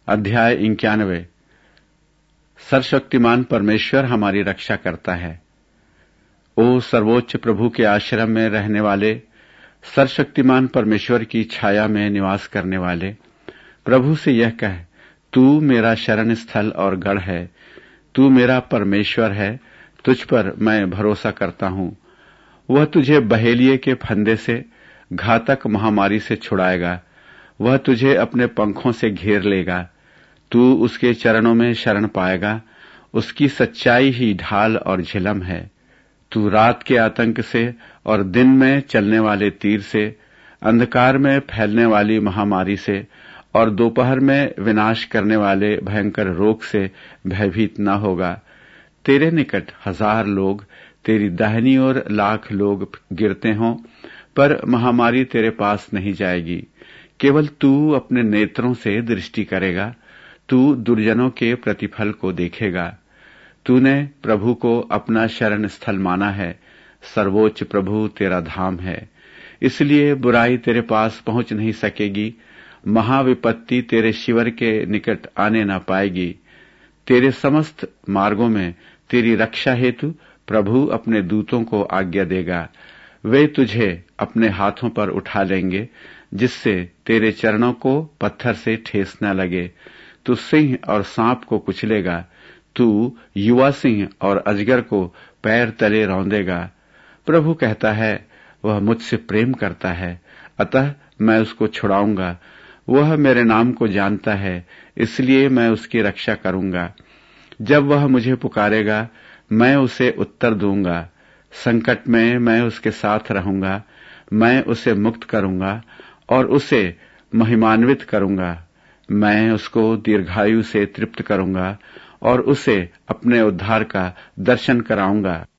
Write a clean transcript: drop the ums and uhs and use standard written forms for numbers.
अध्याय 91। सर्वशक्तिमान परमेश्वर हमारी रक्षा करता है। ओ सर्वोच्च प्रभु के आश्रम में रहने वाले, सर्वशक्तिमान परमेश्वर की छाया में निवास करने वाले, प्रभु से यह कह, तू मेरा शरण स्थल और गढ़ है, तू मेरा परमेश्वर है, तुझ पर मैं भरोसा करता हूं। वह तुझे बहेलिये के फंदे से, घातक महामारी से छुड़ाएगा। वह तुझे अपने पंखों से घेर लेगा। तू उसके चरणों में शरण पाएगा। उसकी सच्चाई ही ढाल और झिलम है। तू रात के आतंक से और दिन में चलने वाले तीर से, अंधकार में फैलने वाली महामारी से और दोपहर में विनाश करने वाले भयंकर रोग से भयभीत न होगा। तेरे निकट 1000 लोग, तेरी दाहिनी ओर 1,00,000 लोग गिरते हों, पर महामारी तेरे पास नहीं जाएगी। केवल तू अपने नेत्रों से दृष्टि करेगा, तू दुर्जनों के प्रतिफल को देखेगा। तूने प्रभु को अपना शरण स्थल माना है, सर्वोच्च प्रभु तेरा धाम है, इसलिए बुराई तेरे पास पहुंच नहीं सकेगी। महाविपत्ति तेरे शिविर के निकट आने न पाएगी। तेरे समस्त मार्गों में तेरी रक्षा हेतु प्रभु अपने दूतों को आज्ञा देगा। वे तुझे अपने हाथों पर उठा लेंगे, जिससे तेरे चरणों को पत्थर से ठेस न लगे। तू सिंह और सांप को कुचलेगा। तू युवा सिंह और अजगर को पैर तले रौंदेगा। प्रभु कहता है, वह मुझसे प्रेम करता है, अतः मैं उसको छुड़ाऊंगा। वह मेरे नाम को जानता है, इसलिए मैं उसकी रक्षा करूंगा। जब वह मुझे पुकारेगा, मैं उसे उत्तर दूंगा। संकट में मैं उसके साथ रहूंगा। मैं उसे मुक्त करूंगा और उसे महिमान्वित करूंगा। मैं उसको दीर्घायु से तृप्त करूंगा और उसे अपने उद्धार का दर्शन कराऊंगा।